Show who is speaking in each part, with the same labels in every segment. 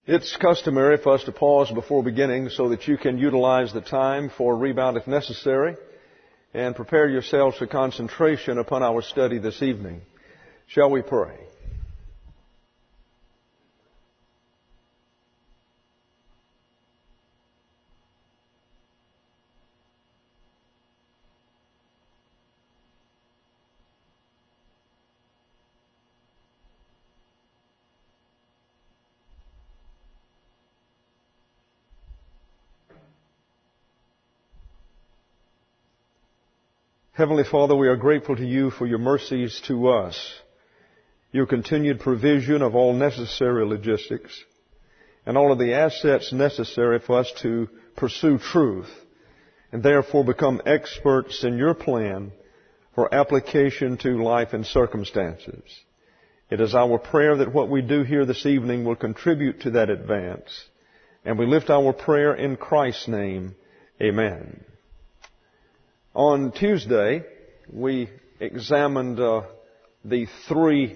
Speaker 1: It's customary for us to pause before beginning so that you can utilize the time for rebound if necessary and prepare yourselves for concentration upon our study this evening. Shall we pray? Heavenly Father, we are grateful to you for your mercies to us, your continued provision of all necessary logistics, and all of the assets necessary for us to pursue truth, and therefore become experts in your plan for application to life and circumstances. It is our prayer that what we do here this evening will contribute to that advance, and we lift our prayer in Christ's name. Amen. On Tuesday, we examined the three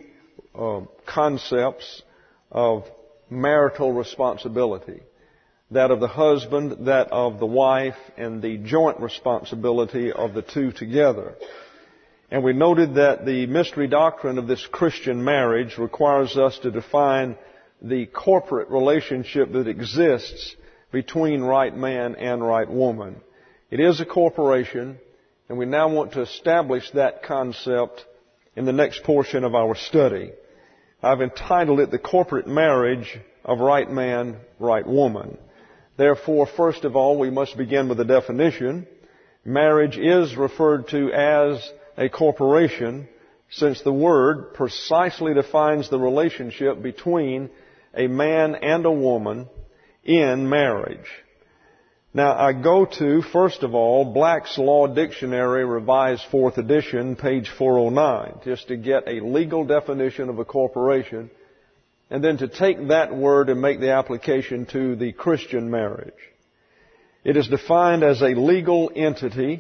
Speaker 1: concepts of marital responsibility. That of the husband, that of the wife, and the joint responsibility of the two together. And we noted that the mystery doctrine of this Christian marriage requires us to define the corporate relationship that exists between right man and right woman. It is a corporation, and we now want to establish that concept in the next portion of our study. I've entitled it The Corporate Marriage of Right Man, Right Woman. Therefore, first of all, we must begin with a definition. Marriage is referred to as a corporation, since the word precisely defines the relationship between a man and a woman in marriage. Now, I go to, first of all, Black's Law Dictionary, Revised 4th edition, page 409, just to get a legal definition of a corporation, and then to take that word and make the application to the Christian marriage. It is defined as a legal entity,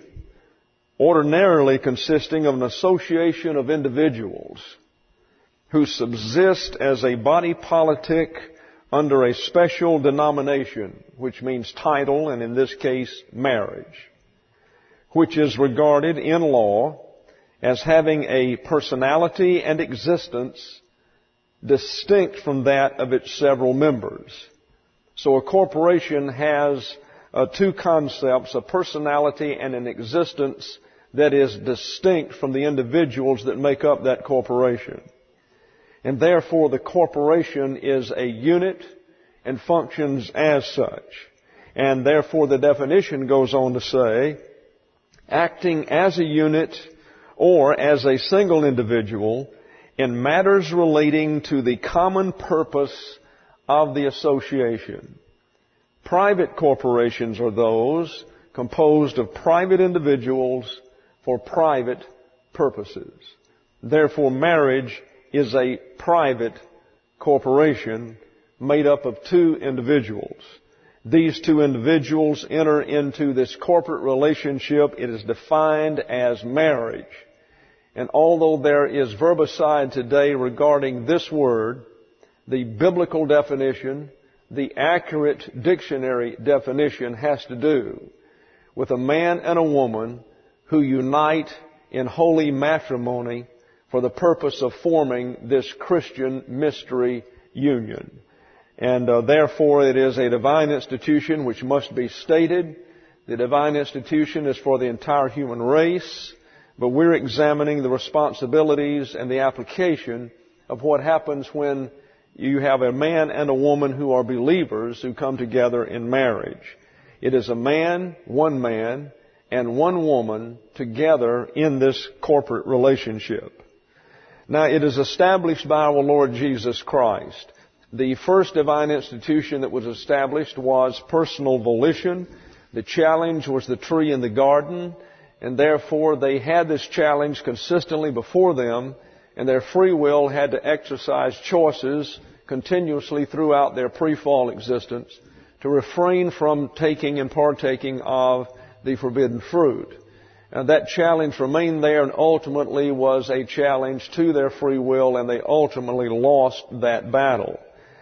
Speaker 1: ordinarily consisting of an association of individuals who subsist as a body politic under a special denomination, which means title, and in this case, marriage, which is regarded in law as having a personality and existence distinct from that of its several members. So a corporation has two concepts, a personality and an existence that is distinct from the individuals that make up that corporation. And therefore, the corporation is a unit and functions as such. And therefore, the definition goes on to say, acting as a unit or as a single individual in matters relating to the common purpose of the association. Private corporations are those composed of private individuals for private purposes. Therefore, marriage is a private corporation made up of two individuals. These two individuals enter into this corporate relationship. It is defined as marriage. And although there is verbicide today regarding this word, the biblical definition, the accurate dictionary definition has to do with a man and a woman who unite in holy matrimony for the purpose of forming this Christian mystery union. And therefore it is a divine institution which must be stated. The divine institution is for the entire human race, but we're examining the responsibilities and the application of what happens when you have a man and a woman who are believers who come together in marriage. It is a man, and one woman together in this corporate relationship. Now, it is established by our Lord Jesus Christ. The first divine institution that was established was personal volition. The challenge was the tree in the garden, and therefore they had this challenge consistently before them, and their free will had to exercise choices continuously throughout their pre-fall existence to refrain from taking and partaking of the forbidden fruit. And that challenge remained there and ultimately was a challenge to their free will, and they ultimately lost that battle.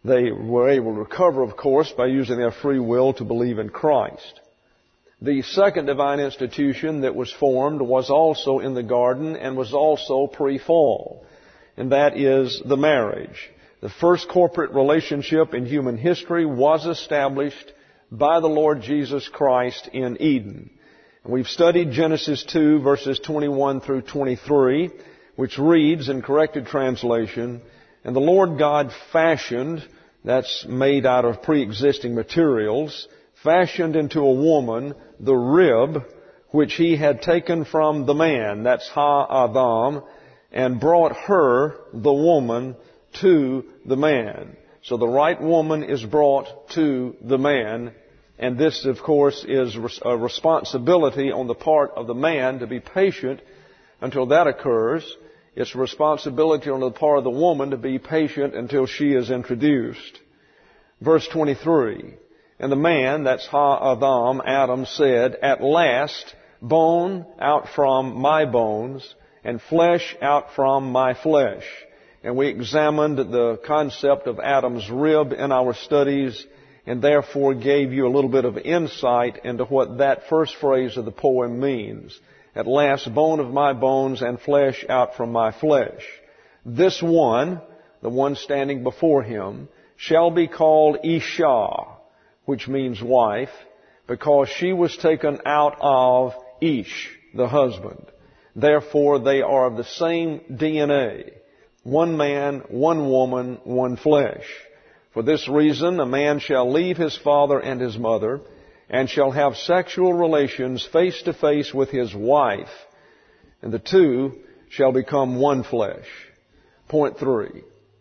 Speaker 1: They were able to recover, of course, by using their free will to believe in Christ. The second divine institution that was formed was also in the garden and was also pre-fall, and that is the marriage. The first corporate relationship in human history was established by the Lord Jesus Christ in Eden. And we've studied Genesis 2, verses 21 through 23, which reads in corrected translation, "And the Lord God fashioned," that's made out of pre-existing materials, "fashioned into a woman the rib which he had taken from the man," that's Ha-Adam, "and brought her," the woman, "to the man." So the right woman is brought to the man, and this, of course, is a responsibility on the part of the man to be patient until that occurs. It's a responsibility on the part of the woman to be patient until she is introduced. Verse 23, "And the man," that's Ha-Adam, Adam, "said, At last, bone out from my bones, and flesh out from my flesh." And we examined the concept of Adam's rib in our studies, and therefore gave you a little bit of insight into what that first phrase of the poem means. "At last, bone of my bones and flesh out from my flesh. This one," the one standing before him, "shall be called Isha," which means wife, because she was taken out of Ish, the husband. Therefore, they are of the same DNA. One man, one woman, one flesh. "For this reason, a man shall leave his father and his mother, and shall have sexual relations face to face with his wife, and the two shall become one flesh." Point 3.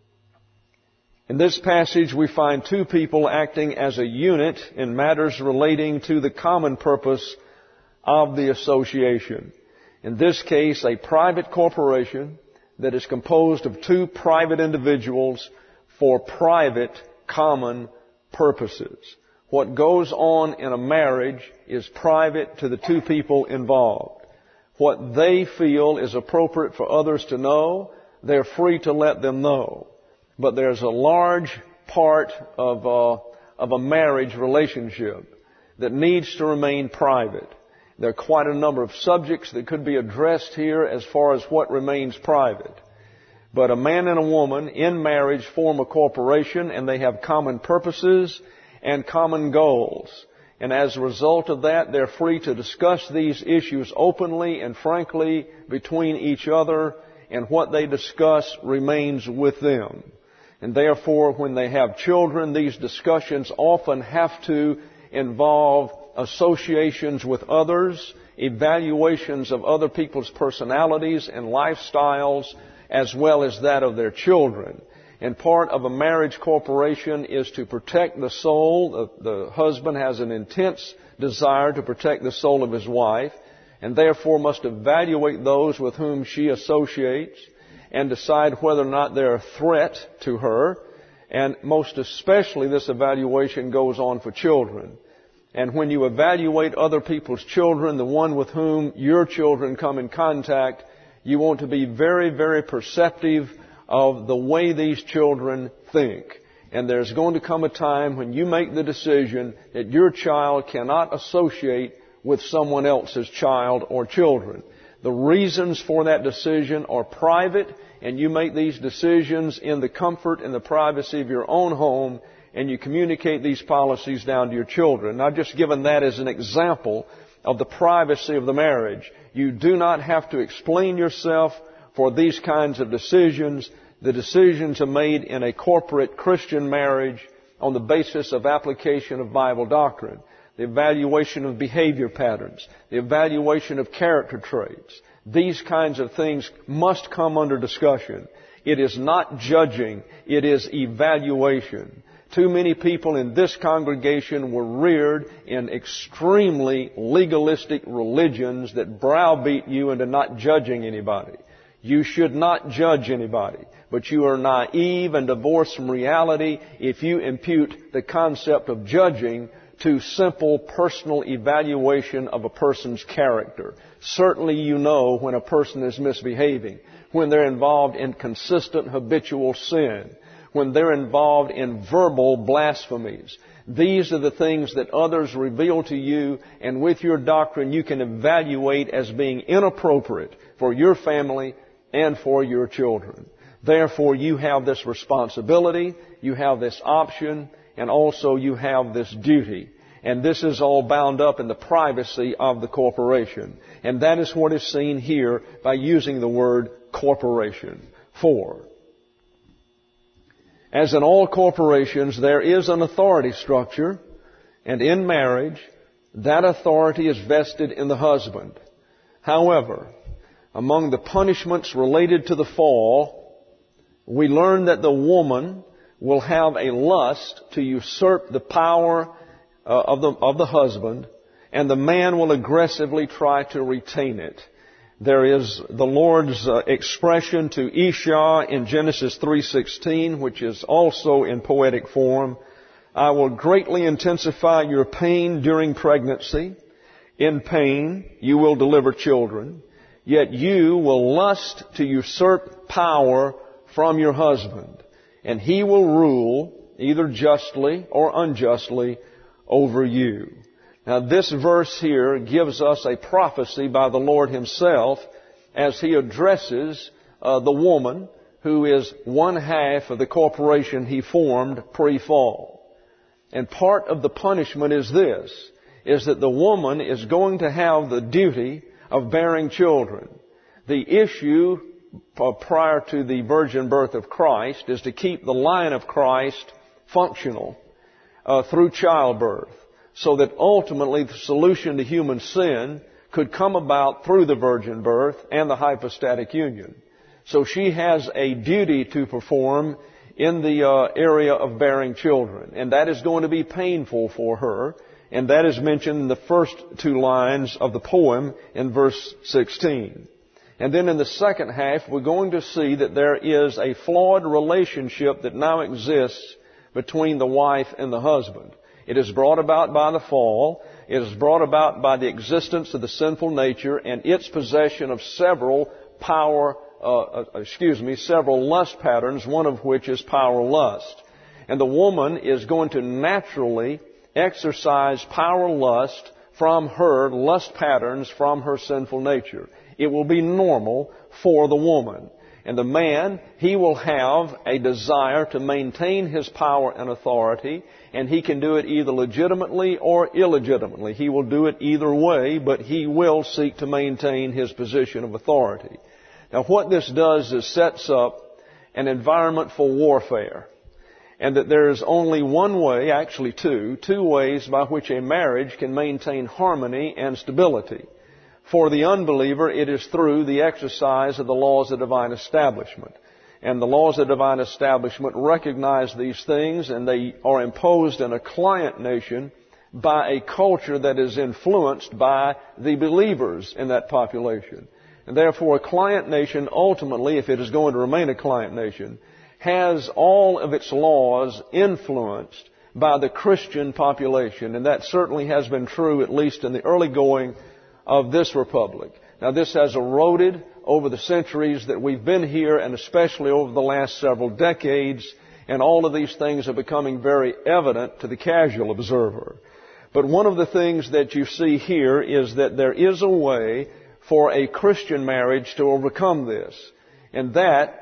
Speaker 1: In this passage, we find two people acting as a unit in matters relating to the common purpose of the association. In this case, a private corporation that is composed of two private individuals for private common purposes. What goes on in a marriage is private to the two people involved. What they feel is appropriate for others to know, they're free to let them know. But there's a large part of a marriage relationship that needs to remain private. There are quite a number of subjects that could be addressed here as far as what remains private. But a man and a woman in marriage form a corporation, and they have common purposes and common goals. And as a result of that, they're free to discuss these issues openly and frankly between each other, and what they discuss remains with them. And therefore, when they have children, these discussions often have to involve associations with others, evaluations of other people's personalities and lifestyles, as well as that of their children. And part of a marriage corporation is to protect the soul. The husband has an intense desire to protect the soul of his wife, and therefore must evaluate those with whom she associates and decide whether or not they're a threat to her. And most especially, this evaluation goes on for children. And when you evaluate other people's children, the one with whom your children come in contact, you want to be very, very perceptive of the way these children think. And there's going to come a time when you make the decision that your child cannot associate with someone else's child or children. The reasons for that decision are private, and you make these decisions in the comfort and the privacy of your own home, and you communicate these policies down to your children. I've just given that as an example of the privacy of the marriage. You do not have to explain yourself for these kinds of decisions. The decisions are made in a corporate Christian marriage on the basis of application of Bible doctrine, the evaluation of behavior patterns, the evaluation of character traits. These kinds of things must come under discussion. It is not judging, it is evaluation. Too many people in this congregation were reared in extremely legalistic religions that browbeat you into not judging anybody. You should not judge anybody, but you are naive and divorced from reality if you impute the concept of judging to simple personal evaluation of a person's character. Certainly you know when a person is misbehaving, when they're involved in consistent habitual sin, when they're involved in verbal blasphemies. These are the things that others reveal to you, and with your doctrine you can evaluate as being inappropriate for your family and for your children. Therefore, you have this responsibility, you have this option, and also you have this duty. And this is all bound up in the privacy of the corporation. And that is what is seen here by using the word corporation. 4. As in all corporations, there is an authority structure, and in marriage, that authority is vested in the husband. However, among the punishments related to the fall, we learn that the woman will have a lust to usurp the power of the husband, and the man will aggressively try to retain it. There is the Lord's expression to Esau in Genesis 3:16, which is also in poetic form. I will greatly intensify your pain during pregnancy. In pain you will deliver children. Yet you will lust to usurp power from your husband, and he will rule either justly or unjustly over you. Now this verse here gives us a prophecy by the Lord Himself as He addresses the woman who is one half of the corporation He formed pre-fall. And part of the punishment is this, is that the woman is going to have the duty of bearing children. The issue prior to the virgin birth of Christ is to keep the line of Christ functional through childbirth, so that ultimately the solution to human sin could come about through the virgin birth and the hypostatic union. So she has a duty to perform in the area of bearing children, and that is going to be painful for her, and that is mentioned in the first 2 lines of the poem in verse 16. And then in the second half, we're going to see that there is a flawed relationship that now exists between the wife and the husband. It is brought about by the fall. It is brought about by the existence of the sinful nature and its possession of several several lust patterns, one of which is power lust. And the woman is going to naturally exercise power lust from her lust patterns from her sinful nature. It will be normal for the woman. And the man, he will have a desire to maintain his power and authority, and he can do it either legitimately or illegitimately. He will do it either way, but he will seek to maintain his position of authority. Now what this does is sets up an environment for warfare. And that there is only one way, actually two ways by which a marriage can maintain harmony and stability. For the unbeliever, it is through the exercise of the laws of divine establishment. And the laws of divine establishment recognize these things, and they are imposed in a client nation by a culture that is influenced by the believers in that population. And therefore, a client nation, ultimately, if it is going to remain a client nation, has all of its laws influenced by the Christian population. And that certainly has been true, at least in the early going of this republic. Now this has eroded over the centuries that we've been here, and especially over the last several decades, and all of these things are becoming very evident to the casual observer. But one of the things that you see here is that there is a way for a Christian marriage to overcome this, and that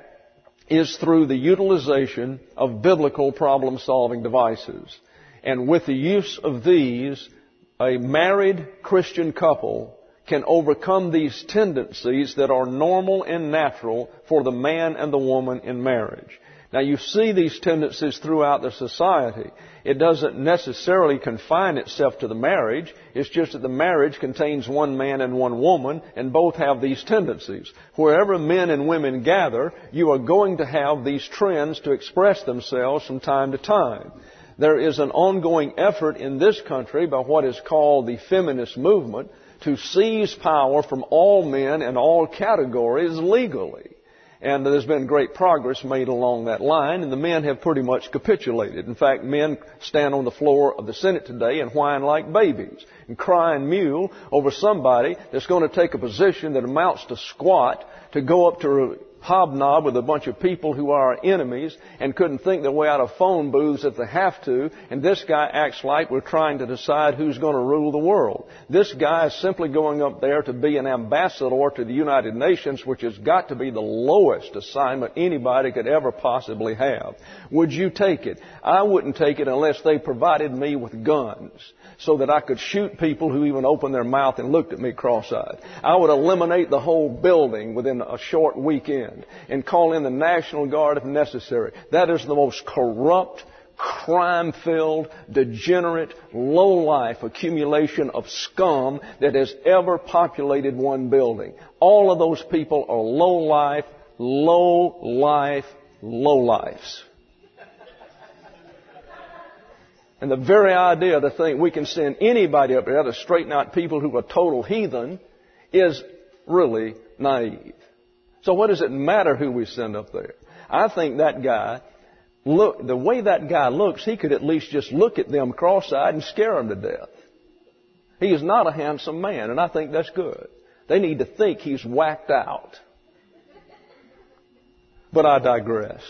Speaker 1: is through the utilization of biblical problem-solving devices. And with the use of these, a married Christian couple can overcome these tendencies that are normal and natural for the man and the woman in marriage. Now you see these tendencies throughout the society. It doesn't necessarily confine itself to the marriage. It's just that the marriage contains one man and one woman, and both have these tendencies. Wherever men and women gather, you are going to have these trends to express themselves from time to time. There is an ongoing effort in this country by what is called the feminist movement to seize power from all men and all categories legally. And there's been great progress made along that line, and the men have pretty much capitulated. In fact, men stand on the floor of the Senate today and whine like babies and cry and mew over somebody that's going to take a position that amounts to squat to go up to hobnob with a bunch of people who are our enemies and couldn't think their way out of phone booths if they have to. And this guy acts like we're trying to decide who's going to rule the world. This guy is simply going up there to be an ambassador to the United Nations, which has got to be the lowest assignment anybody could ever possibly have. Would you take it? I wouldn't take it unless they provided me with guns so that I could shoot people who even opened their mouth and looked at me cross-eyed. I would eliminate the whole building within a short weekend and call in the National Guard if necessary. That is the most corrupt, crime-filled, degenerate, low-life accumulation of scum that has ever populated one building. All of those people are low-life, low-life, low-lifes. And the very idea to think we can send anybody up there to straighten out people who are total heathen is really naive. So what does it matter who we send up there? I think that guy, the way that guy looks, he could at least just look at them cross-eyed and scare them to death. He is not a handsome man, and I think that's good. They need to think he's whacked out. But I digress.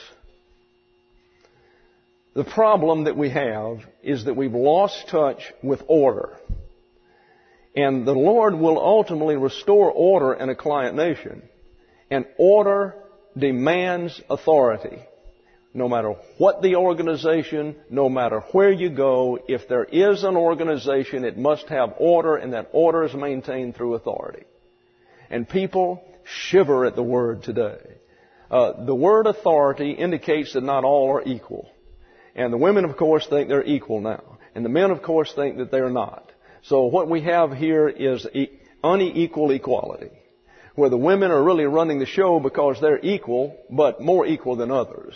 Speaker 1: The problem that we have is that we've lost touch with order. And the Lord will ultimately restore order in a client nation. And order demands authority. No matter what the organization, no matter where you go, if there is an organization, it must have order, and that order is maintained through authority. And people shiver at the word today. The word authority indicates that not all are equal. And the women, of course, think they're equal now. And the men, of course, think that they're not. So what we have here is unequal equality, where the women are really running the show because they're equal, but more equal than others.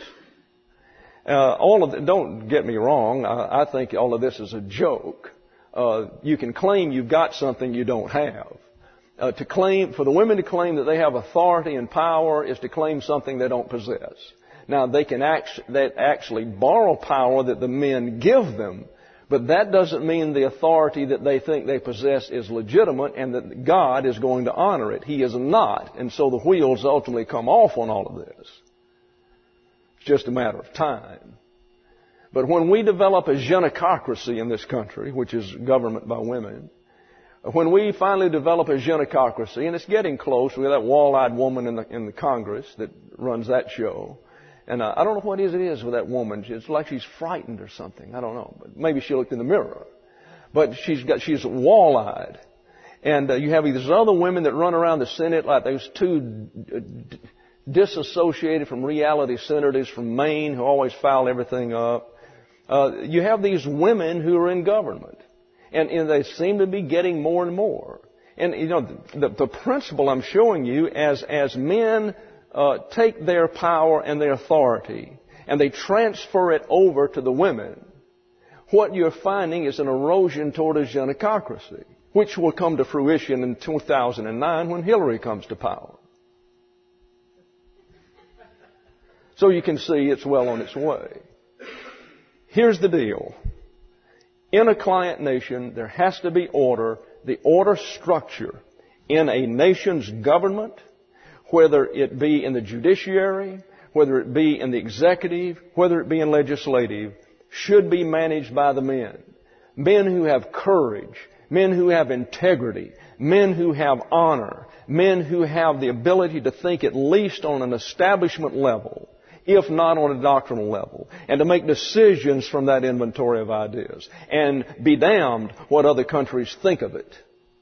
Speaker 1: Don't get me wrong, I think all of this is a joke. You can claim you've got something you don't have. For the women to claim that they have authority and power is to claim something they don't possess. Now, they can actually borrow power that the men give them, but that doesn't mean the authority that they think they possess is legitimate and that God is going to honor it. He is not, and so the wheels ultimately come off on all of this. It's just a matter of time. But when we develop a genococracy in this country, which is government by women, when we finally develop a genococracy, and it's getting close, we have that wall-eyed woman in the Congress that runs that show. And I don't know what it is with that woman. It's like she's frightened or something. I don't know. But maybe she looked in the mirror. But she's wall-eyed. And you have these other women that run around the Senate like those two disassociated from reality senators from Maine who always foul everything up. You have these women who are in government. And they seem to be getting more and more. And, you know, the principle I'm showing you as men take their power and their authority and they transfer it over to the women, what you're finding is an erosion toward a genococracy, which will come to fruition in 2009 when Hillary comes to power. So you can see it's well on its way. Here's the deal. In a client nation, there has to be order. The order structure in a nation's government, whether it be in the judiciary, whether it be in the executive, whether it be in legislative, should be managed by the men. Men who have courage, men who have integrity, men who have honor, men who have the ability to think at least on an establishment level, if not on a doctrinal level, and to make decisions from that inventory of ideas. And be damned what other countries think of it.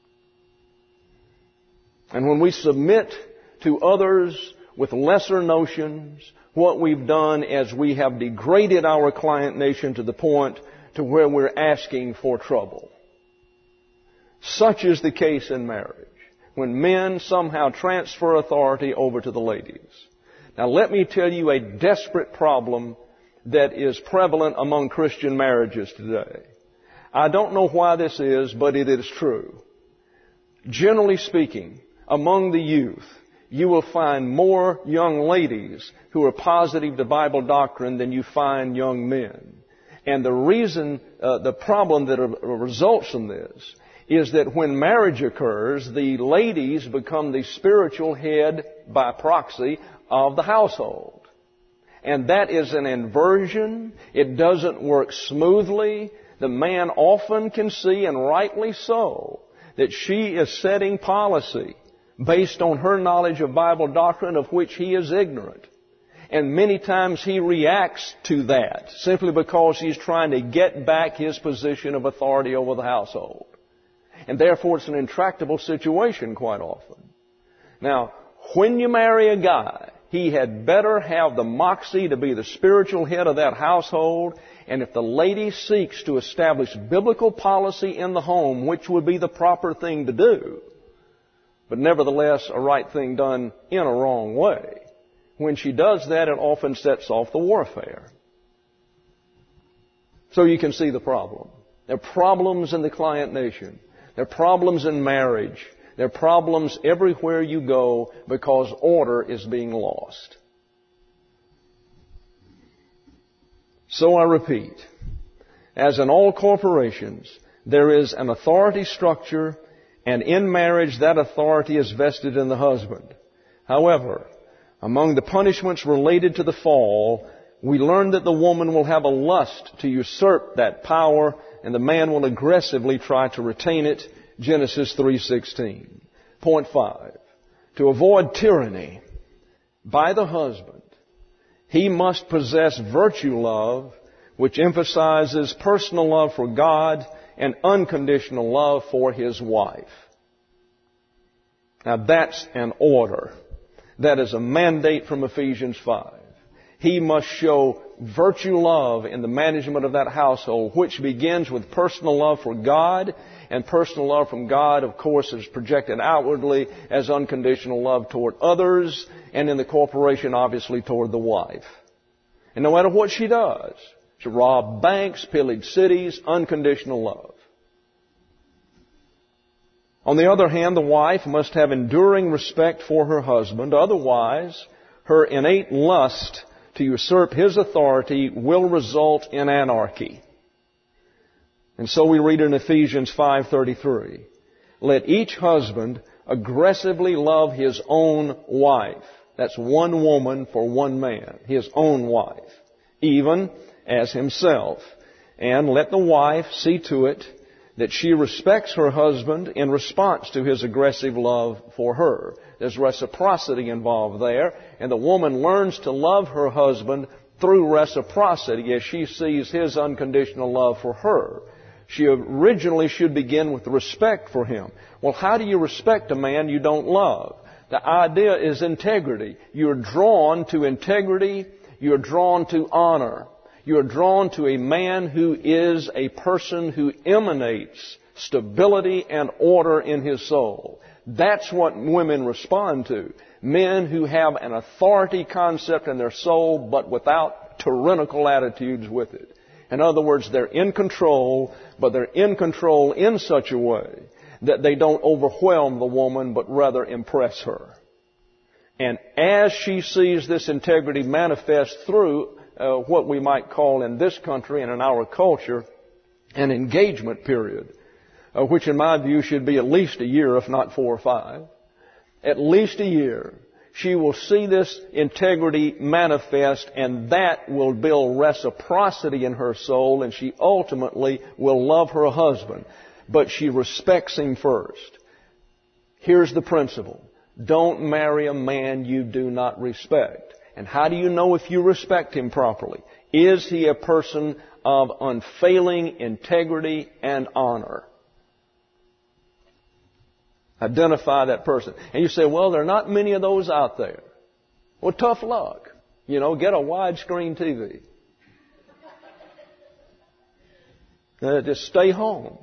Speaker 1: And when we submit to others with lesser notions, what we've done is we have degraded our client nation to the point to where we're asking for trouble. Such is the case in marriage, when men somehow transfer authority over to the ladies. Now let me tell you a desperate problem that is prevalent among Christian marriages today. I don't know why this is, but it is true. Generally speaking, among the youth, you will find more young ladies who are positive to Bible doctrine than you find young men. And the reason, the problem that results from this is that when marriage occurs, the ladies become the spiritual head by proxy of the household. And that is an inversion. It doesn't work smoothly. The man often can see, and rightly so, that she is setting policy based on her knowledge of Bible doctrine of which he is ignorant. And many times he reacts to that simply because he's trying to get back his position of authority over the household. And therefore it's an intractable situation quite often. Now, when you marry a guy, he had better have the moxie to be the spiritual head of that household. And if the lady seeks to establish biblical policy in the home, which would be the proper thing to do, but nevertheless a right thing done in a wrong way, when she does that, it often sets off the warfare. So you can see the problem. There are problems in the client nation. There are problems in marriage. There are problems everywhere you go because order is being lost. So I repeat, as in all corporations, there is an authority structure, and in marriage that authority is vested in the husband. However, among the punishments related to the fall, we learn that the woman will have a lust to usurp that power, and the man will aggressively try to retain it. Genesis 3:16. Point 5. To avoid tyranny by the husband, he must possess virtue love, which emphasizes personal love for God and unconditional love for his wife. Now that's an order. That is a mandate from Ephesians 5. He must show virtue love in the management of that household, which begins with personal love for God, and personal love from God, of course, is projected outwardly as unconditional love toward others, and in the corporation, obviously, toward the wife. And no matter what she does, she robbed banks, pillaged cities, unconditional love. On the other hand, the wife must have enduring respect for her husband. Otherwise, her innate lust to usurp his authority will result in anarchy. And so we read in Ephesians 5:33, let each husband aggressively love his own wife. That's one woman for one man, his own wife, even as himself. And let the wife see to it that she respects her husband in response to his aggressive love for her. There's reciprocity involved there, and the woman learns to love her husband through reciprocity as she sees his unconditional love for her. She originally should begin with respect for him. Well, how do you respect a man you don't love? The idea is integrity. You're drawn to integrity. You're drawn to honor. You're drawn to a man who is a person who emanates stability and order in his soul. That's what women respond to. Men who have an authority concept in their soul, but without tyrannical attitudes with it. In other words, they're in control, but they're in control in such a way that they don't overwhelm the woman, but rather impress her. And as she sees this integrity manifest through what we might call in this country and in our culture an engagement period, which in my view should be at least a year, if not 4 or 5. At least a year. She will see this integrity manifest, and that will build reciprocity in her soul, and she ultimately will love her husband. But she respects him first. Here's the principle. Don't marry a man you do not respect. And how do you know if you respect him properly? Is he a person of unfailing integrity and honor? Identify that person. And you say, well, there are not many of those out there. Well, tough luck. Get a widescreen TV. Just stay home.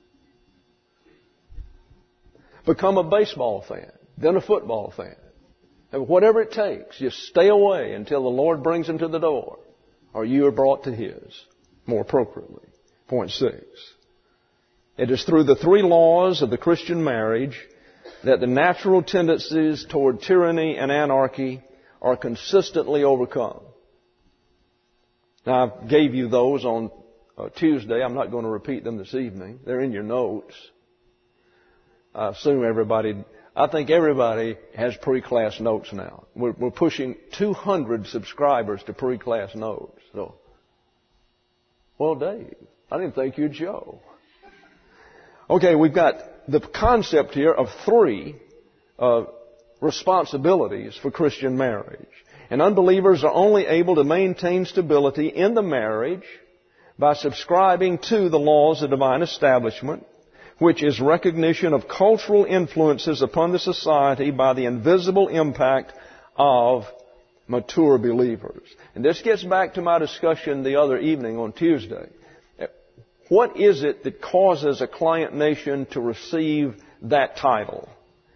Speaker 1: Become a baseball fan, then a football fan. Whatever it takes, just stay away until the Lord brings him to the door, or you are brought to his, more appropriately. Point 6. It is through the 3 laws of the Christian marriage that the natural tendencies toward tyranny and anarchy are consistently overcome. Now, I gave you those on Tuesday. I'm not going to repeat them this evening. They're in your notes. I think everybody has pre-class notes now. We're pushing 200 subscribers to pre-class notes. So, well, Dave, I didn't think you'd show. Okay, we've got the concept here of 3 responsibilities for Christian marriage. And unbelievers are only able to maintain stability in the marriage by subscribing to the laws of divine establishment, which is recognition of cultural influences upon the society by the invisible impact of mature believers. And this gets back to my discussion the other evening on Tuesday. What is it that causes a client nation to receive that title?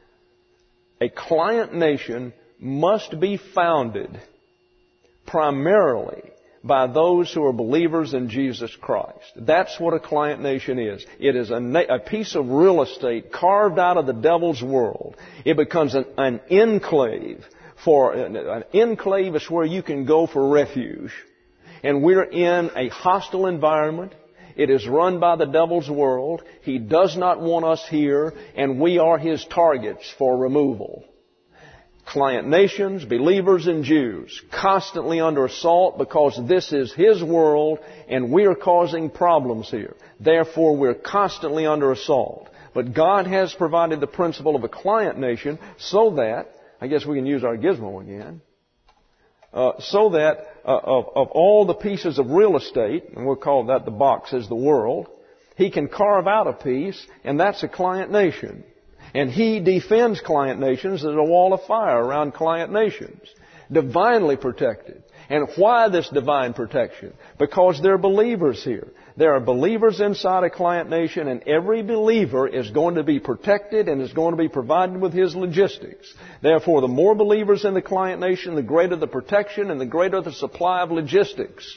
Speaker 1: A client nation must be founded primarily by those who are believers in Jesus Christ. That's what a client nation is. It is a piece of real estate carved out of the devil's world. It becomes an enclave. An enclave is where you can go for refuge. And we're in a hostile environment. It is run by the devil's world. He does not want us here, and we are his targets for removal. Client nations, believers and Jews, constantly under assault because this is his world and we are causing problems here. Therefore, we're constantly under assault. But God has provided the principle of a client nation so that, I guess we can use our gizmo again, so that of all the pieces of real estate, and we'll call that the box as the world, he can carve out a piece, and that's a client nation. And he defends client nations. There's a wall of fire around client nations, divinely protected. And why this divine protection? Because there are believers here. There are believers inside a client nation, and every believer is going to be protected and is going to be provided with his logistics. Therefore, the more believers in the client nation, the greater the protection and the greater the supply of logistics.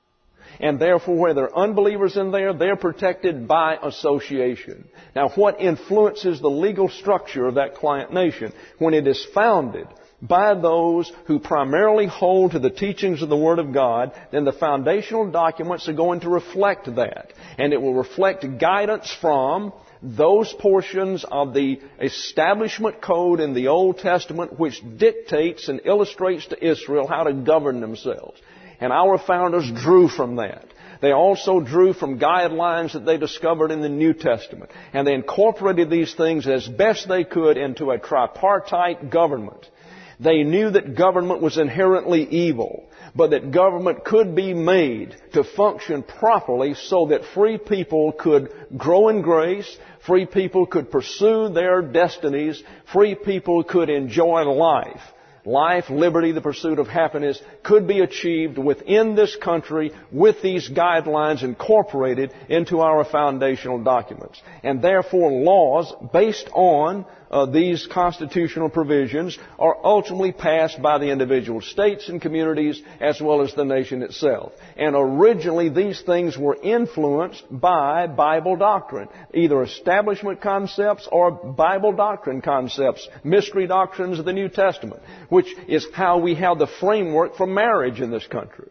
Speaker 1: And therefore, where there are unbelievers in there, they're protected by association. Now, what influences the legal structure of that client nation? When it is founded by those who primarily hold to the teachings of the Word of God, then the foundational documents are going to reflect that. And it will reflect guidance from those portions of the establishment code in the Old Testament which dictates and illustrates to Israel how to govern themselves. And our founders drew from that. They also drew from guidelines that they discovered in the New Testament. And they incorporated these things as best they could into a tripartite government. They knew that government was inherently evil, but that government could be made to function properly so that free people could grow in grace, free people could pursue their destinies, free people could enjoy life. Life, liberty, the pursuit of happiness could be achieved within this country with these guidelines incorporated into our foundational documents. And therefore, laws based on these constitutional provisions are ultimately passed by the individual states and communities as well as the nation itself. And originally, these things were influenced by Bible doctrine, either establishment concepts or Bible doctrine concepts, mystery doctrines of the New Testament, which is how we have the framework for marriage in this country.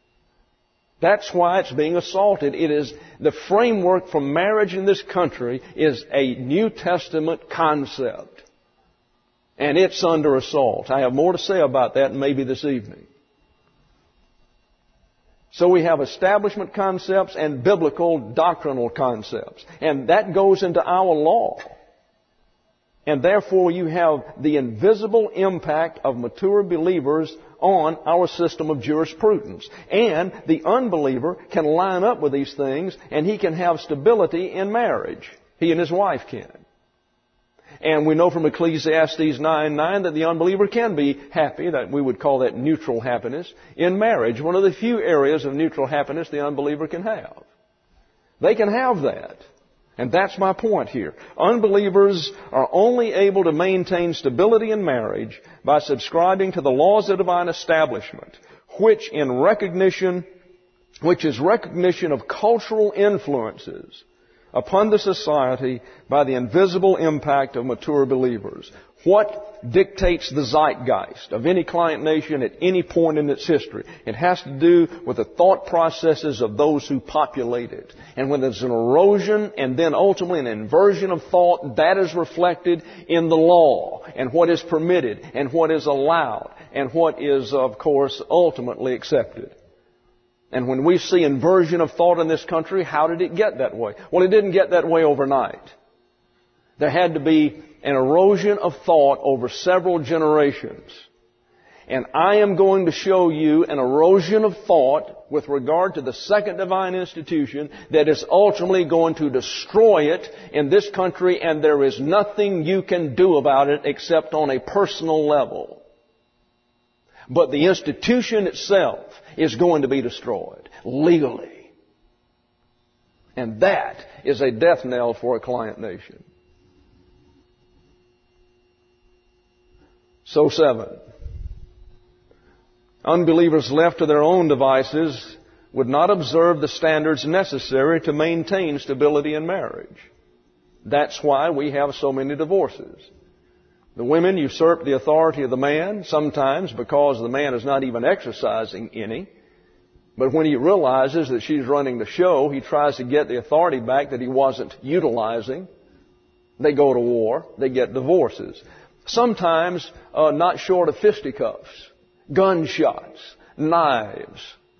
Speaker 1: That's why it's being assaulted. It is the framework for marriage in this country is a New Testament concept. And it's under assault. I have more to say about that maybe this evening. So we have establishment concepts and biblical doctrinal concepts. And that goes into our law. And therefore you have the invisible impact of mature believers on our system of jurisprudence. And the unbeliever can line up with these things and he can have stability in marriage. He and his wife can. And we know from Ecclesiastes 9:9 that the unbeliever can be happy, that we would call that neutral happiness, in marriage. One of the few areas of neutral happiness the unbeliever can have. They can have that. And that's my point here. Unbelievers are only able to maintain stability in marriage by subscribing to the laws of divine establishment, which is recognition of cultural influences upon the society by the invisible impact of mature believers. What dictates the zeitgeist of any client nation at any point in its history? It has to do with the thought processes of those who populate it. And when there's an erosion and then ultimately an inversion of thought, that is reflected in the law and what is permitted and what is allowed and what is, of course, ultimately accepted. And when we see inversion of thought in this country, how did it get that way? Well, it didn't get that way overnight. There had to be an erosion of thought over several generations. And I am going to show you an erosion of thought with regard to the second divine institution that is ultimately going to destroy it in this country, and there is nothing you can do about it except on a personal level. But the institution itself is going to be destroyed legally. And that is a death knell for a client nation. So 7. Unbelievers left to their own devices would not observe the standards necessary to maintain stability in marriage. That's why we have so many divorces. The women usurp the authority of the man, sometimes because the man is not even exercising any. But when he realizes that she's running the show, he tries to get the authority back that he wasn't utilizing. They go to war. They get divorces. Sometimes not short of fisticuffs, gunshots, knives.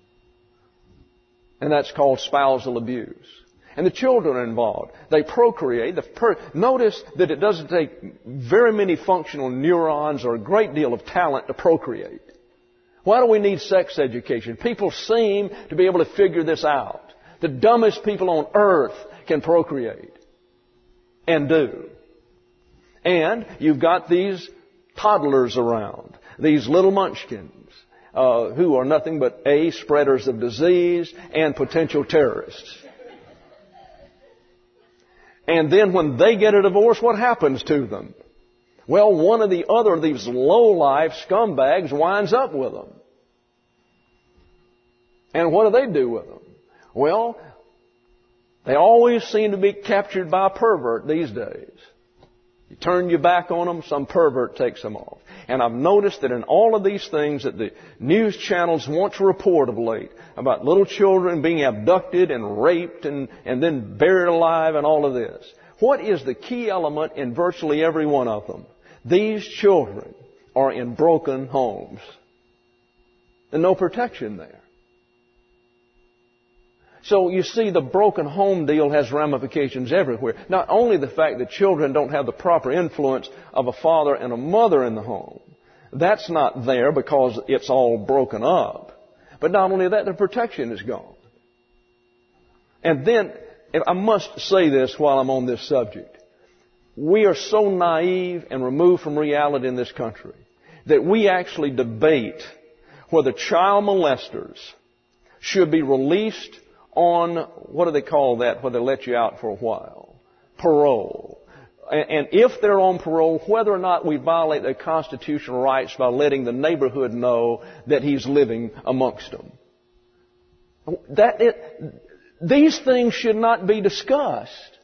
Speaker 1: And that's called spousal abuse. And the children are involved. They procreate. Notice that it doesn't take very many functional neurons or a great deal of talent to procreate. Why do we need sex education? People seem to be able to figure this out. The dumbest people on earth can procreate. And do. And you've got these toddlers around, these little munchkins, who are nothing but spreaders of disease and potential terrorists. And then when they get a divorce, what happens to them? Well, one or the other of these low-life scumbags winds up with them. And what do with them? Well, they always seem to be captured by a pervert these days. You turn your back on them, some pervert takes them off. And I've noticed that in all of these things that the news channels want to report of late about little children being abducted and raped and then buried alive and all of this. What is the key element in virtually every one of them? These children are in broken homes. And no protection there. So you see, the broken home deal has ramifications everywhere. Not only the fact that children don't have the proper influence of a father and a mother in the home. That's not there because it's all broken up. But not only that, the protection is gone. And then, I must say this while I'm on this subject. We are so naive and removed from reality in this country that we actually debate whether child molesters should be released on, what do they call that, where they let you out for a while? Parole. And if they're on parole, whether or not we violate their constitutional rights by letting the neighborhood know that he's living amongst them. These things should not be discussed.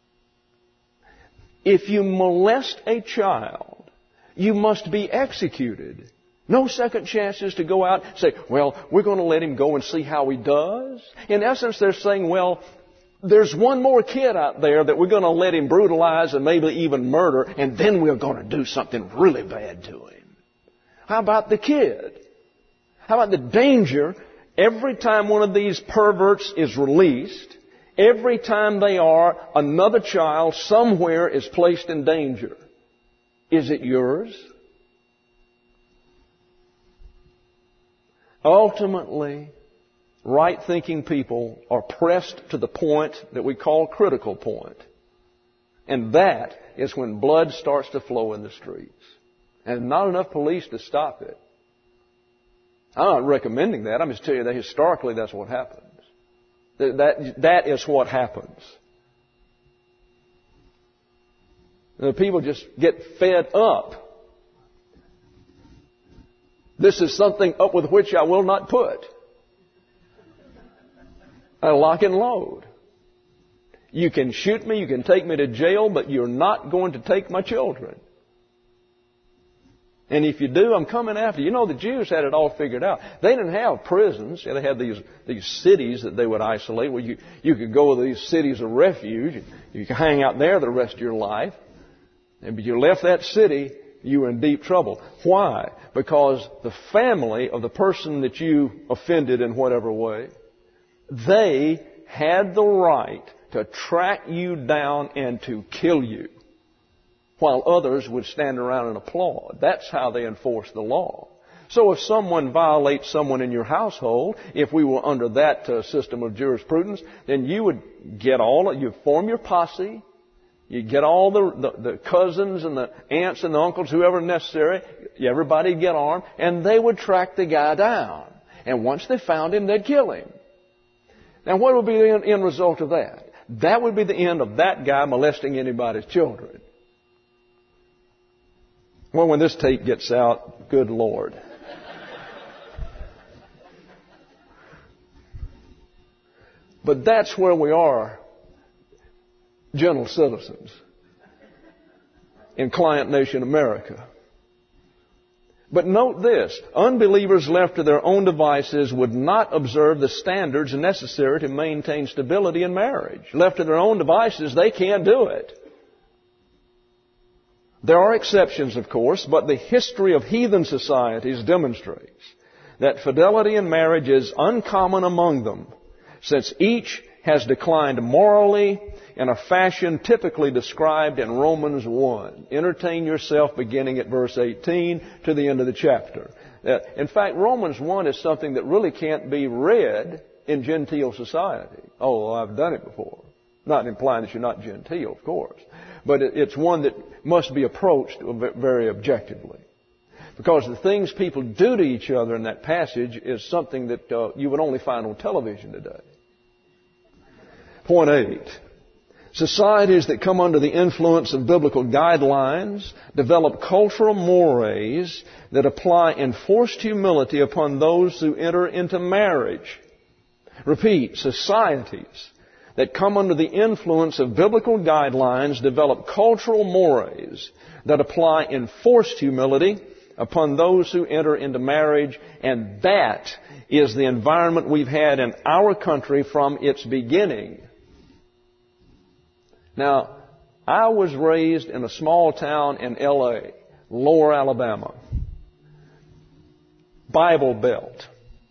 Speaker 1: If you molest a child, you must be executed. No second chances to go out and say, well, we're going to let him go and see how he does. In essence, they're saying, well, there's one more kid out there that we're going to let him brutalize and maybe even murder, and then we're going to do something really bad to him. How about the kid? How about the danger every time one of these perverts is released, every time they are, another child somewhere is placed in danger? Is it yours? Ultimately, right-thinking people are pressed to the point that we call critical point. And that is when blood starts to flow in the streets. And not enough police to stop it. I'm not recommending that. I'm just telling you that historically that's what happens. That is what happens. The people just get fed up. This is something up with which I will not put. I lock and load. You can shoot me, you can take me to jail, but you're not going to take my children. And if you do, I'm coming after you. You know, the Jews had it all figured out. They didn't have prisons. They had these cities that they would isolate where you could go to these cities of refuge. You could hang out there the rest of your life. And if you left that city, you were in deep trouble. Why? Because the family of the person that you offended in whatever way, they had the right to track you down and to kill you, while others would stand around and applaud. That's how they enforce the law. So if someone violates someone in your household, if we were under that system of jurisprudence, then you would you'd form your posse, you'd get all the cousins and the aunts and the uncles, whoever necessary, everybody would get armed, and they would track the guy down. And once they found him, they'd kill him. Now what would be the end result of that? That would be the end of that guy molesting anybody's children. Well, when this tape gets out, good Lord. But that's where we are, gentle citizens, in Client Nation America. But note this, unbelievers left to their own devices would not observe the standards necessary to maintain stability in marriage. Left to their own devices, they can't do it. There are exceptions, of course, but the history of heathen societies demonstrates that fidelity in marriage is uncommon among them, since each has declined morally in a fashion typically described in Romans 1. Entertain yourself beginning at verse 18 to the end of the chapter. In fact, Romans 1 is something that really can't be read in genteel society. Oh, I've done it before. Not implying that you're not genteel, of course. But it's one that must be approached very objectively. Because the things people do to each other in that passage is something that you would only find on television today. Point 8. Societies that come under the influence of biblical guidelines develop cultural mores that apply enforced humility upon those who enter into marriage. Repeat, societies that come under the influence of biblical guidelines develop cultural mores that apply enforced humility upon those who enter into marriage, and that is the environment we've had in our country from its beginning. Now, I was raised in a small town in L.A., Lower Alabama. Bible Belt.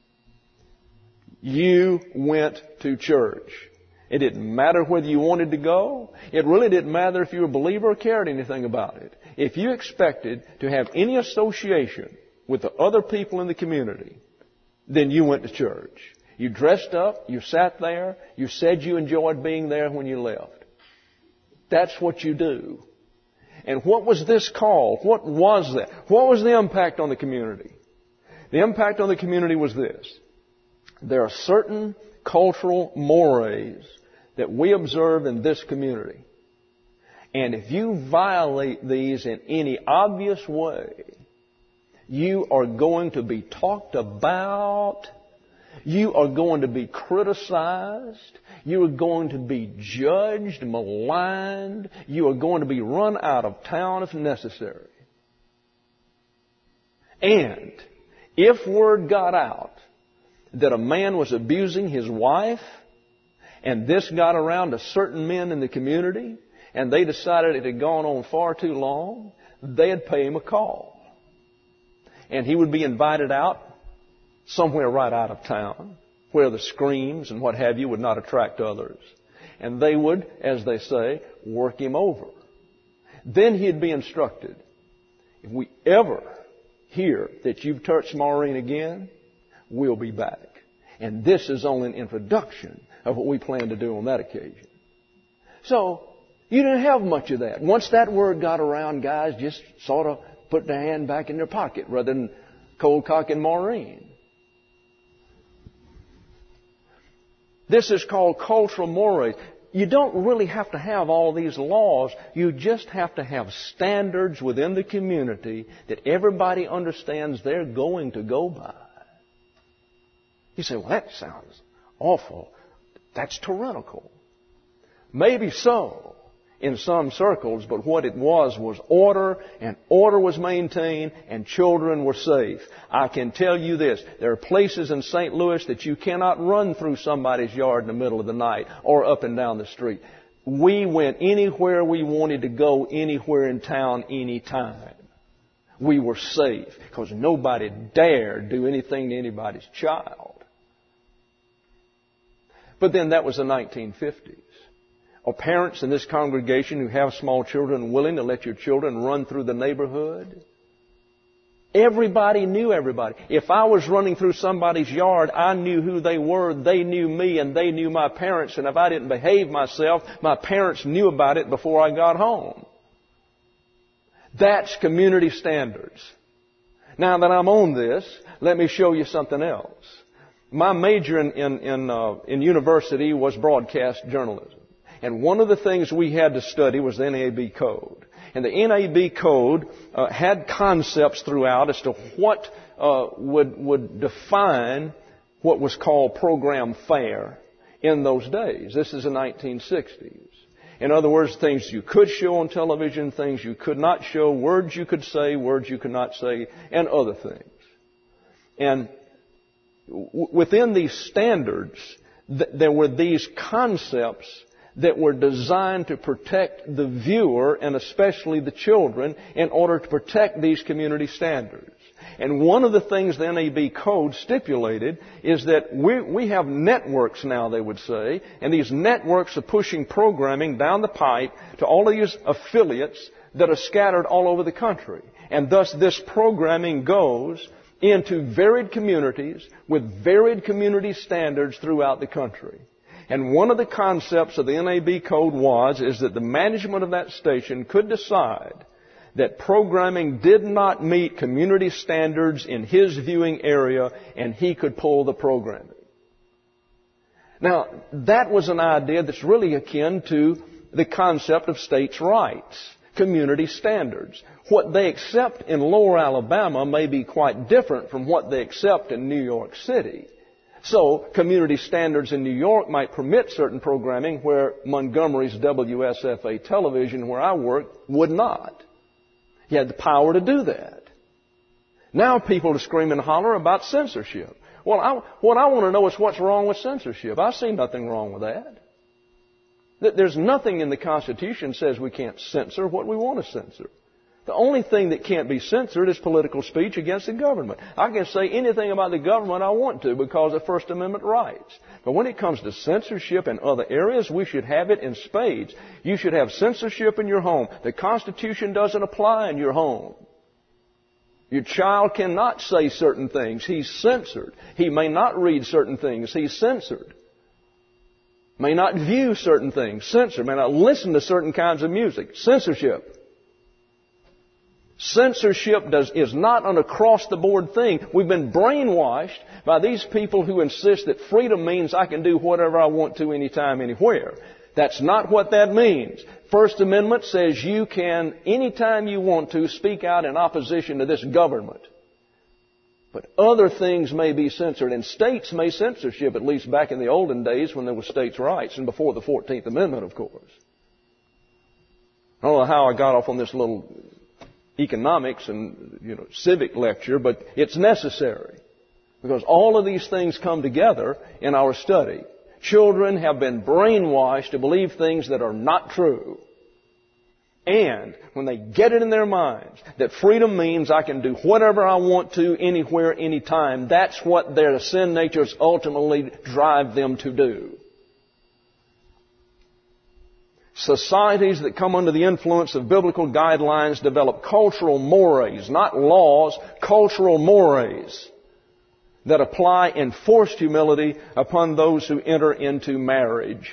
Speaker 1: You went to church. It didn't matter whether you wanted to go. It really didn't matter if you were a believer or cared anything about it. If you expected to have any association with the other people in the community, then you went to church. You dressed up, you sat there, you said you enjoyed being there when you left. That's what you do. And what was this called? What was that? What was the impact on the community? The impact on the community was this. There are certain cultural mores that we observe in this community. And if you violate these in any obvious way, you are going to be talked about. You are going to be criticized. You are going to be judged, maligned. You are going to be run out of town if necessary. And if word got out that a man was abusing his wife, and this got around to certain men in the community, and they decided it had gone on far too long, they'd pay him a call. And he would be invited out somewhere right out of town, where the screams and what have you would not attract others. And they would, as they say, work him over. Then he'd be instructed, if we ever hear that you've touched Maureen again, we'll be back. And this is only an introduction of what we plan to do on that occasion. So, you didn't have much of that. Once that word got around, guys just sort of put their hand back in their pocket rather than cold cocking Maureen. This is called cultural mores. You don't really have to have all these laws. You just have to have standards within the community that everybody understands they're going to go by. You say, well, that sounds awful. That's tyrannical. Maybe so in some circles, but what it was order, and order was maintained, and children were safe. I can tell you this, there are places in St. Louis that you cannot run through somebody's yard in the middle of the night or up and down the street. We went anywhere we wanted to go, anywhere in town, anytime. We were safe because nobody dared do anything to anybody's child. But then that was the 1950s. Are parents in this congregation who have small children willing to let your children run through the neighborhood? Everybody knew everybody. If I was running through somebody's yard, I knew who they were, they knew me, and they knew my parents. And if I didn't behave myself, my parents knew about it before I got home. That's community standards. Now that I'm on this, let me show you something else. My major in university was broadcast journalism. And one of the things we had to study was the NAB Code. And the NAB Code had concepts throughout as to what would define what was called program fare in those days. This is the 1960s. In other words, things you could show on television, things you could not show, words you could say, words you could not say, and other things. And within these standards, there were these concepts that were designed to protect the viewer and especially the children in order to protect these community standards. And one of the things the NAB Code stipulated is that we have networks now, they would say, and these networks are pushing programming down the pipe to all of these affiliates that are scattered all over the country. And thus this programming goes into varied communities with varied community standards throughout the country. And one of the concepts of the NAB Code is that the management of that station could decide that programming did not meet community standards in his viewing area, and he could pull the programming. Now, that was an idea that's really akin to the concept of states' rights, community standards. What they accept in Lower Alabama may be quite different from what they accept in New York City. So, community standards in New York might permit certain programming where Montgomery's WSFA television, where I work, would not. He had the power to do that. Now people are screaming and holler about censorship. Well, what I want to know is what's wrong with censorship. I see nothing wrong with that. There's nothing in the Constitution that says we can't censor what we want to censor. The only thing that can't be censored is political speech against the government. I can say anything about the government I want to because of First Amendment rights. But when it comes to censorship in other areas, we should have it in spades. You should have censorship in your home. The Constitution doesn't apply in your home. Your child cannot say certain things. He's censored. He may not read certain things. He's censored. May not view certain things. Censored. May not listen to certain kinds of music. Censorship. Censorship is not an across-the-board thing. We've been brainwashed by these people who insist that freedom means I can do whatever I want to anytime, anywhere. That's not what that means. First Amendment says you can, anytime you want to, speak out in opposition to this government. But other things may be censored, and states may censorship, at least back in the olden days when there were states' rights, and before the 14th Amendment, of course. I don't know how I got off on this little economics and, civic lecture, but it's necessary. Because all of these things come together in our study. Children have been brainwashed to believe things that are not true. And when they get it in their minds that freedom means I can do whatever I want to, anywhere, anytime, that's what their sin natures ultimately drive them to do. Societies that come under the influence of biblical guidelines develop cultural mores, not laws, cultural mores that apply enforced humility upon those who enter into marriage.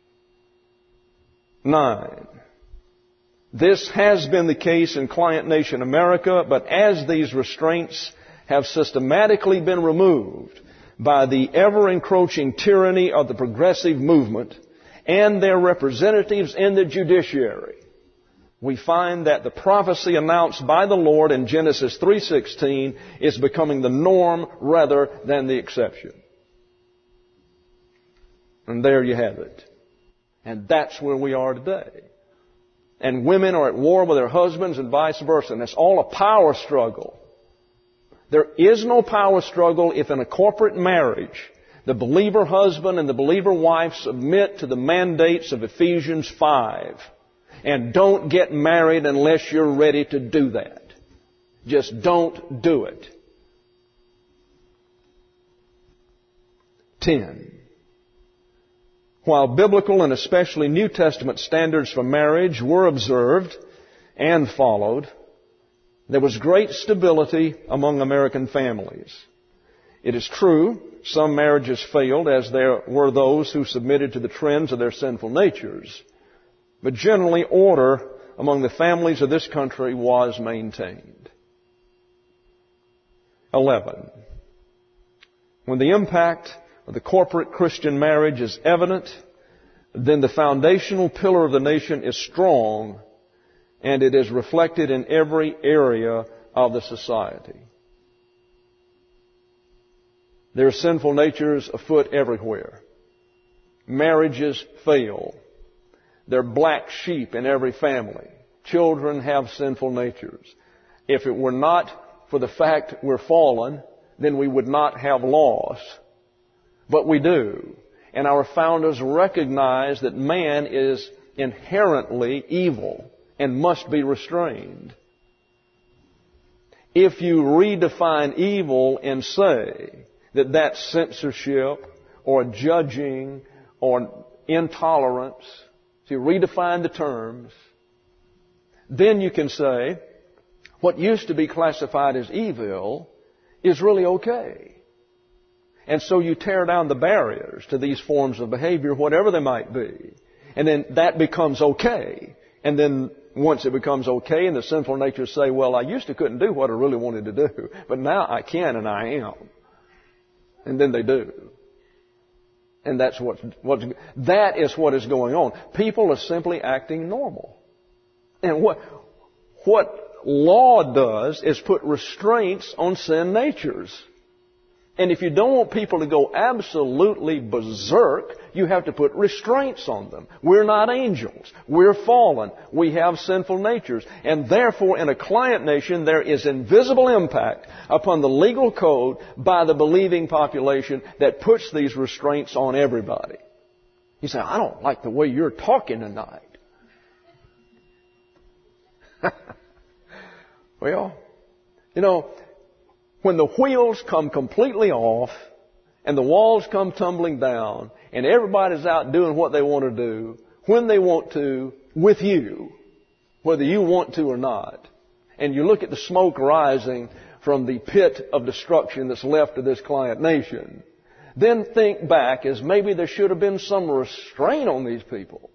Speaker 1: 9. This has been the case in Client Nation America, but as these restraints have systematically been removed by the ever-encroaching tyranny of the progressive movement and their representatives in the judiciary, we find that the prophecy announced by the Lord in Genesis 3:16 is becoming the norm rather than the exception. And there you have it. And that's where we are today. And women are at war with their husbands and vice versa. And it's all a power struggle. There is no power struggle if in a corporate marriage the believer husband and the believer wife submit to the mandates of Ephesians 5 and don't get married unless you're ready to do that. Just don't do it. 10. While biblical and especially New Testament standards for marriage were observed and followed, there was great stability among American families. It is true, some marriages failed as there were those who submitted to the trends of their sinful natures. But generally, order among the families of this country was maintained. 11. When the impact of the corporate Christian marriage is evident, then the foundational pillar of the nation is strong, and it is reflected in every area of the society. There are sinful natures afoot everywhere. Marriages fail. There are black sheep in every family. Children have sinful natures. If it were not for the fact we're fallen, then we would not have laws. But we do. And our founders recognize that man is inherently evil and must be restrained. If you redefine evil and say that that's censorship or judging or intolerance, if you redefine the terms, then you can say what used to be classified as evil is really okay. And so you tear down the barriers to these forms of behavior, whatever they might be. And then that becomes okay. And then once it becomes okay and the sinful natures say, well, I used to couldn't do what I really wanted to do, but now I can and I am. And then they do. And that is what is going on. People are simply acting normal. And what law does is put restraints on sin natures. And if you don't want people to go absolutely berserk, you have to put restraints on them. We're not angels. We're fallen. We have sinful natures. And therefore, in a client nation, there is invisible impact upon the legal code by the believing population that puts these restraints on everybody. You say, I don't like the way you're talking tonight. Well, when the wheels come completely off and the walls come tumbling down and everybody's out doing what they want to do, when they want to, with you, whether you want to or not, and you look at the smoke rising from the pit of destruction that's left of this client nation, then think back as maybe there should have been some restraint on these people.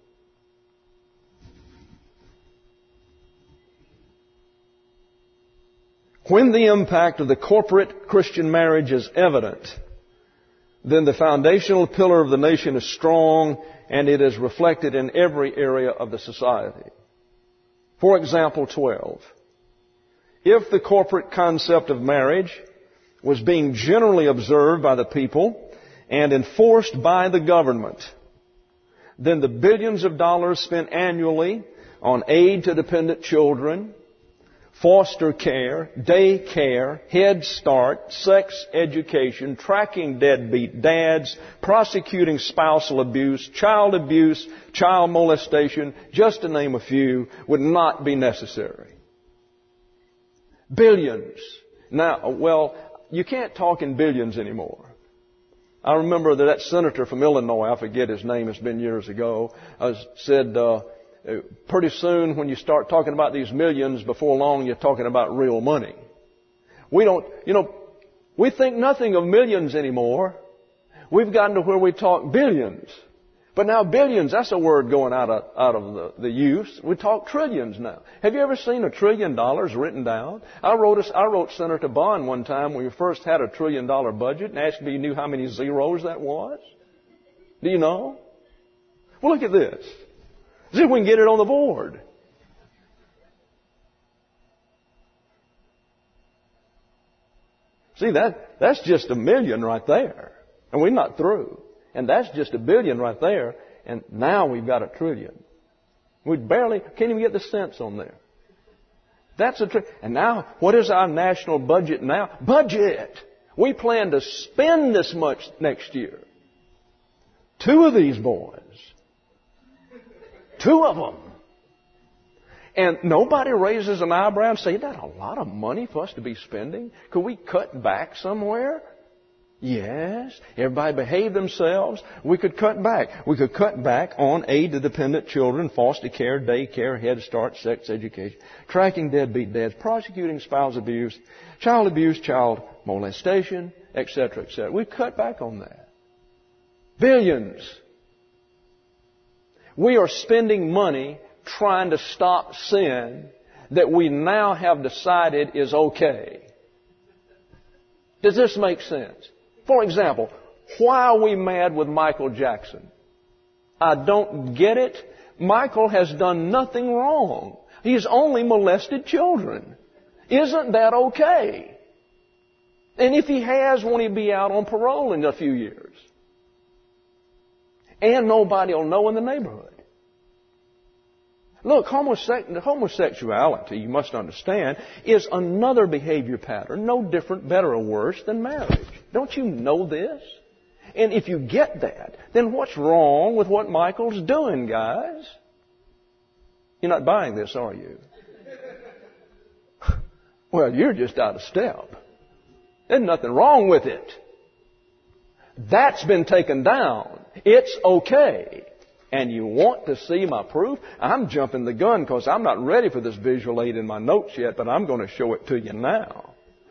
Speaker 1: When the impact of the corporate Christian marriage is evident, then the foundational pillar of the nation is strong and it is reflected in every area of the society. For example, 12. If the corporate concept of marriage was being generally observed by the people and enforced by the government, then the billions of dollars spent annually on aid to dependent children, foster care, day care, Head Start, sex education, tracking deadbeat dads, prosecuting spousal abuse, child molestation, just to name a few, would not be necessary. Billions. Now, well, you can't talk in billions anymore. I remember that senator from Illinois, I forget his name, it's been years ago, said, pretty soon when you start talking about these millions, before long you're talking about real money. We think nothing of millions anymore. We've gotten to where we talk billions. But now billions, that's a word going out of the use. We talk trillions now. Have you ever seen $1 trillion written down? I wrote Senator Bond one time when we first had $1 trillion budget and asked me if he knew how many zeros that was. Do you know? Well, look at this. See if we can get it on the board. See, that's just $1 million right there. And we're not through. And that's just $1 billion right there. And now we've got $1 trillion. We barely can't even get the cents on there. That's and now, what is our national budget now? Budget! We plan to spend this much next year. 2 of these boys. 2 of them. And nobody raises an eyebrow and says, "That's a lot of money for us to be spending. Could we cut back somewhere?" Yes. Everybody behave themselves. We could cut back. We could cut back on aid to dependent children, foster care, daycare, Head Start, sex education, tracking deadbeat dads, prosecuting spouse abuse, child molestation, etc., etc. We cut back on that. Billions. We are spending money trying to stop sin that we now have decided is okay. Does this make sense? For example, why are we mad with Michael Jackson? I don't get it. Michael has done nothing wrong. He's only molested children. Isn't that okay? And if he has, won't he be out on parole in a few years? And nobody will know in the neighborhood. Look, homosexuality, you must understand, is another behavior pattern, no different, better, or worse than marriage. Don't you know this? And if you get that, then what's wrong with what Michael's doing, guys? You're not buying this, are you? Well, you're just out of step. There's nothing wrong with it. That's been taken down. It's okay. And you want to see my proof? I'm jumping the gun because I'm not ready for this visual aid in my notes yet, but I'm going to show it to you now.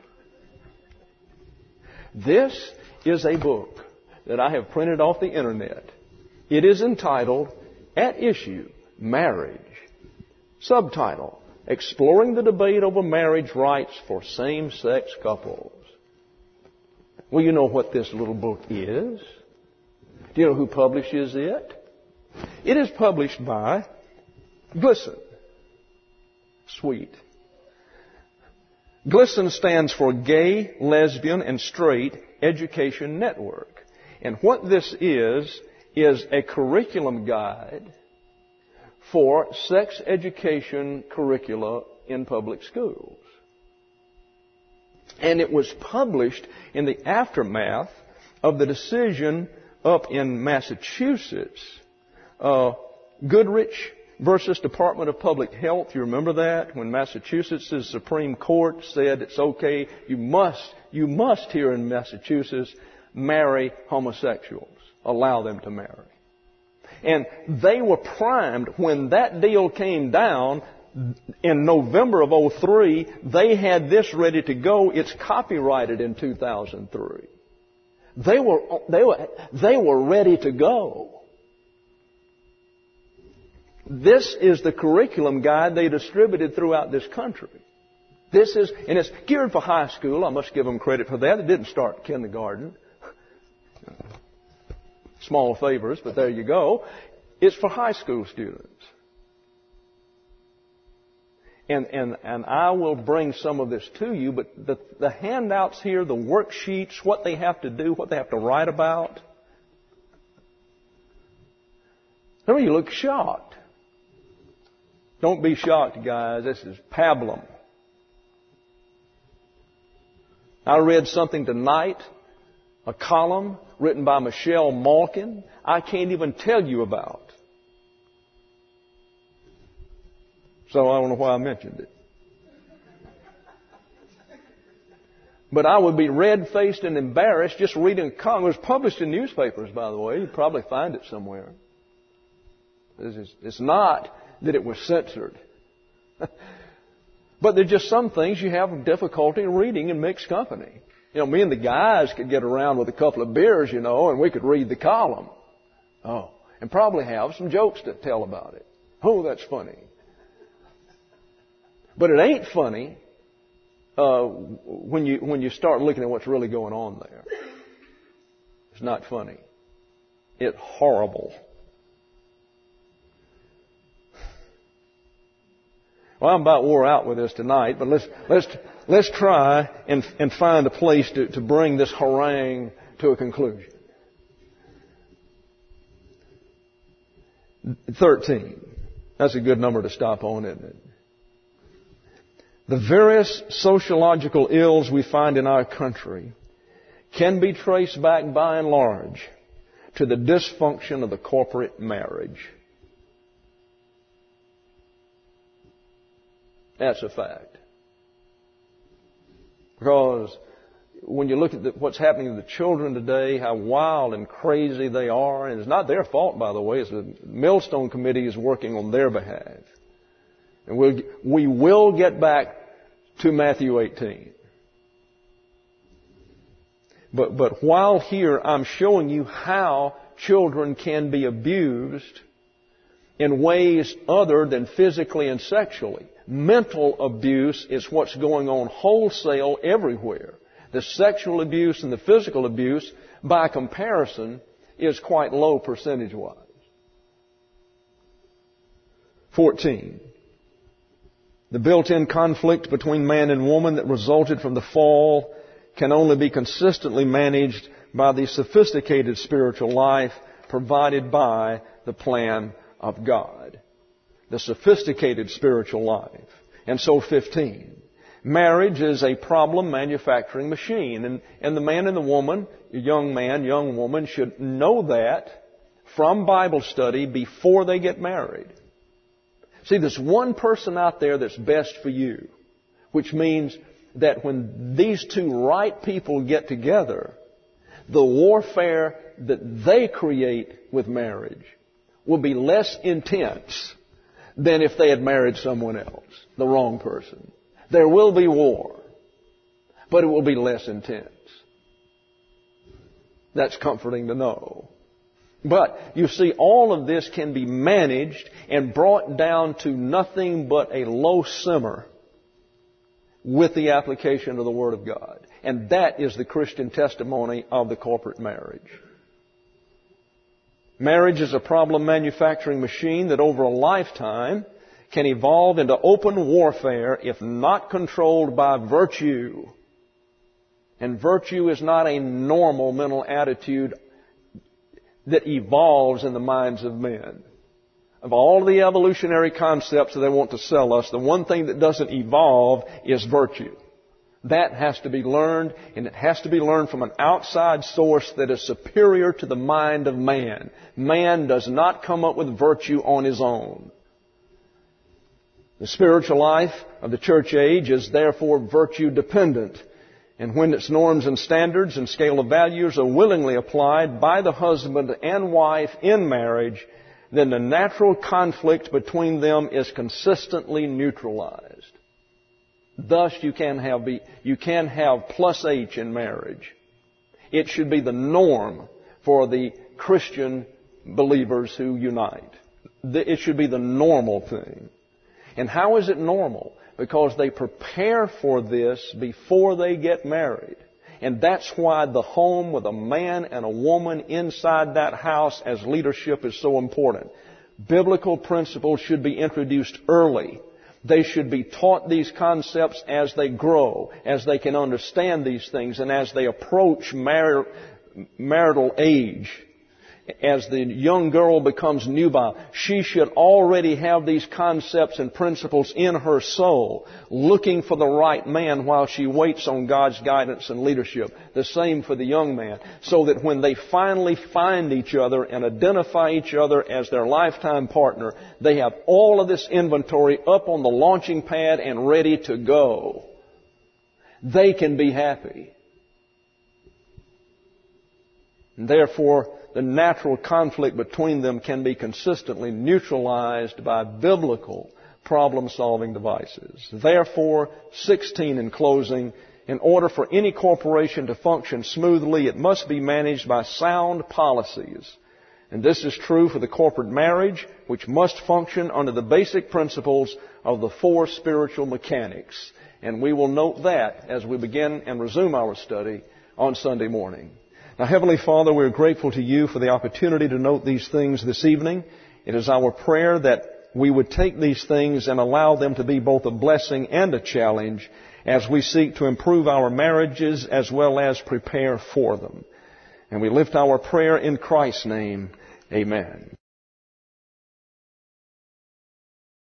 Speaker 1: This is a book that I have printed off the internet. It is entitled, At Issue, Marriage. Subtitle, Exploring the Debate Over Marriage Rights for Same-Sex Couples. Well, you know what this little book is. Do you know who publishes it? It is published by GLSEN. Sweet. GLSEN stands for Gay, Lesbian, and Straight Education Network. And what this is a curriculum guide for sex education curricula in public schools. And it was published in the aftermath of the decision up in Massachusetts, Goodrich versus Department of Public Health. You remember that? When Massachusetts' Supreme Court said it's okay, you must here in Massachusetts marry homosexuals. Allow them to marry. And they were primed when that deal came down in November of 2003. They had this ready to go. It's copyrighted in 2003. They were ready to go. This is the curriculum guide they distributed throughout this country. And it's geared for high school. I must give them credit for that. It didn't start kindergarten. Small favors, but there you go. It's for high school students. And I will bring some of this to you, but the handouts here, the worksheets, what they have to do, what they have to write about. Some of you look shocked. Don't be shocked, guys. This is pablum. I read something tonight, a column written by Michelle Malkin, I can't even tell you about. So I don't know why I mentioned it. But I would be red-faced and embarrassed just reading a column. It was published in newspapers, by the way. You'd probably find it somewhere. It's not that it was censored. But there's just some things you have difficulty reading in mixed company. You know, me and the guys could get around with a couple of beers, and we could read the column. Oh, and probably have some jokes to tell about it. Oh, that's funny. But it ain't funny when you start looking at what's really going on there. It's not funny. It's horrible. Well, I'm about wore out with this tonight, but let's try and find a place to bring this harangue to a conclusion. 13. That's a good number to stop on, isn't it? The various sociological ills we find in our country can be traced back by and large to the dysfunction of the corporate marriage. That's a fact. Because when you look at what's happening to the children today, how wild and crazy they are, and it's not their fault, by the way. It's the Millstone Committee is working on their behalf. And we will get back to Matthew 18. But while here, I'm showing you how children can be abused in ways other than physically and sexually. Mental abuse is what's going on wholesale everywhere. The sexual abuse and the physical abuse, by comparison, is quite low percentage-wise. 14. The built-in conflict between man and woman that resulted from the fall can only be consistently managed by the sophisticated spiritual life provided by the plan of God. The sophisticated spiritual life. And so 15. Marriage is a problem manufacturing machine. And the man and the woman, young man, young woman, should know that from Bible study before they get married. See, there's one person out there that's best for you, which means that when these two right people get together, the warfare that they create with marriage will be less intense than if they had married someone else, the wrong person. There will be war, but it will be less intense. That's comforting to know. But, you see, all of this can be managed and brought down to nothing but a low simmer with the application of the Word of God. And that is the Christian testimony of the corporate marriage. Marriage is a problem manufacturing machine that over a lifetime can evolve into open warfare if not controlled by virtue. And virtue is not a normal mental attitude that evolves in the minds of men. Of all the evolutionary concepts that they want to sell us, the one thing that doesn't evolve is virtue. That has to be learned, and it has to be learned from an outside source that is superior to the mind of man. Man does not come up with virtue on his own. The spiritual life of the church age is therefore virtue dependent. And when its norms and standards and scale of values are willingly applied by the husband and wife in marriage, then the natural conflict between them is consistently neutralized. Thus, you can have plus H in marriage. It should be the norm for the Christian believers who unite. It should be the normal thing. And how is it normal? Because they prepare for this before they get married. And that's why the home with a man and a woman inside that house as leadership is so important. Biblical principles should be introduced early. They should be taught these concepts as they grow, as they can understand these things, and as they approach marital age. As the young girl becomes nubile, she should already have these concepts and principles in her soul, looking for the right man while she waits on God's guidance and leadership. The same for the young man, so that when they finally find each other and identify each other as their lifetime partner, they have all of this inventory up on the launching pad and ready to go. They can be happy. And therefore, the natural conflict between them can be consistently neutralized by biblical problem-solving devices. Therefore, 16 in closing, in order for any corporation to function smoothly, it must be managed by sound policies. And this is true for the corporate marriage, which must function under the basic principles of the four spiritual mechanics. And we will note that as we begin and resume our study on Sunday morning. Now, Heavenly Father, we're grateful to You for the opportunity to note these things this evening. It is our prayer that we would take these things and allow them to be both a blessing and a challenge as we seek to improve our marriages as well as prepare for them. And we lift our prayer in Christ's name. Amen.